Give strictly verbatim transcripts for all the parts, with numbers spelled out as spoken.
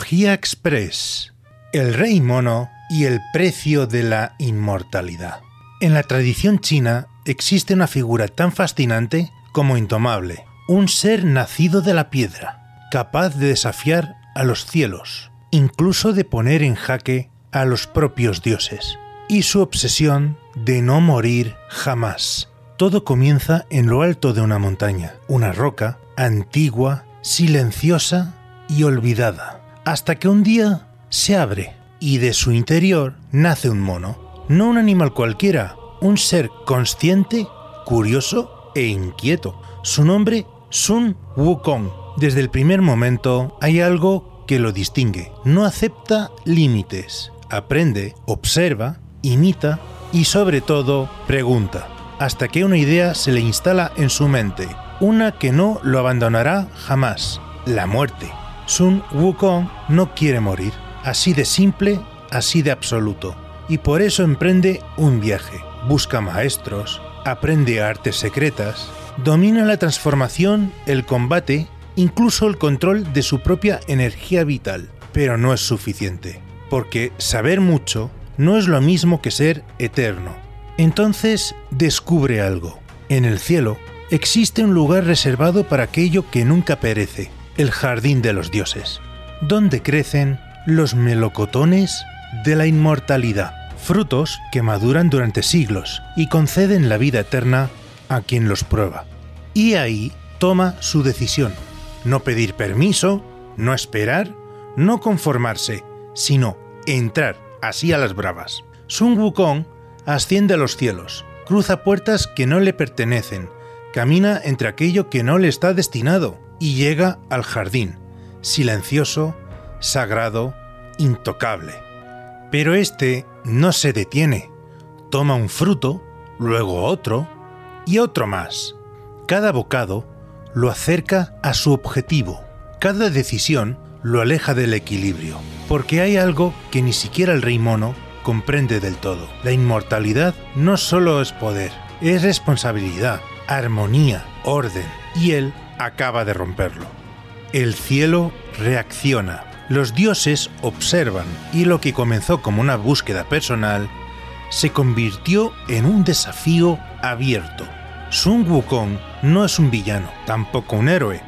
Mitología Express. El rey mono y el precio de la inmortalidad. En la tradición china existe una figura tan fascinante como indomable, un ser nacido de la piedra, capaz de desafiar a los cielos, incluso de poner en jaque a los propios dioses, y su obsesión de no morir jamás. Todo comienza en lo alto de una montaña, una roca antigua, silenciosa y olvidada, hasta que un día se abre y de su interior nace un mono, no un animal cualquiera, un ser consciente, curioso e inquieto. Su nombre, Sun Wukong. Desde el primer momento hay algo que lo distingue. No acepta límites, aprende, observa, imita y sobre todo pregunta, hasta que una idea se le instala en su mente, una que no lo abandonará jamás: la muerte. Sun Wukong no quiere morir, así de simple, así de absoluto, y por eso emprende un viaje. Busca maestros, aprende artes secretas, domina la transformación, el combate, incluso el control de su propia energía vital. Pero no es suficiente, porque saber mucho no es lo mismo que ser eterno. Entonces descubre algo. En el cielo existe un lugar reservado para aquello que nunca perece, el jardín de los dioses, donde crecen los melocotones de la inmortalidad, frutos que maduran durante siglos y conceden la vida eterna a quien los prueba. Y ahí toma su decisión: no pedir permiso, no esperar, no conformarse, sino entrar así a las bravas. Sun Wukong asciende a los cielos, cruza puertas que no le pertenecen, camina entre aquello que no le está destinado y llega al jardín, silencioso, sagrado, intocable. Pero este no se detiene, toma un fruto, luego otro y otro más. Cada bocado lo acerca a su objetivo, cada decisión lo aleja del equilibrio, porque hay algo que ni siquiera el rey mono comprende del todo. La inmortalidad no solo es poder, es responsabilidad, armonía, orden, y él acaba de romperlo. El cielo reacciona, los dioses observan, y lo que comenzó como una búsqueda personal se convirtió en un desafío abierto. Sun Wukong no es un villano, tampoco un héroe.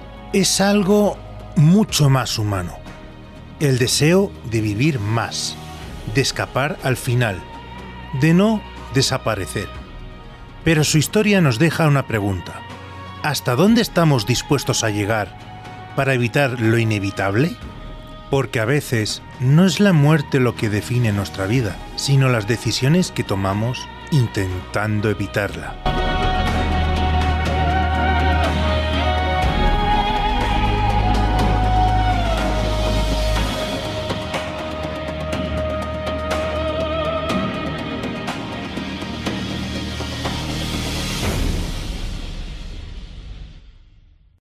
Es algo mucho más humano. El deseo de vivir más, de escapar al final, de no desaparecer. Pero su historia nos deja una pregunta: ¿hasta dónde estamos dispuestos a llegar para evitar lo inevitable? Porque a veces no es la muerte lo que define nuestra vida, sino las decisiones que tomamos intentando evitarla.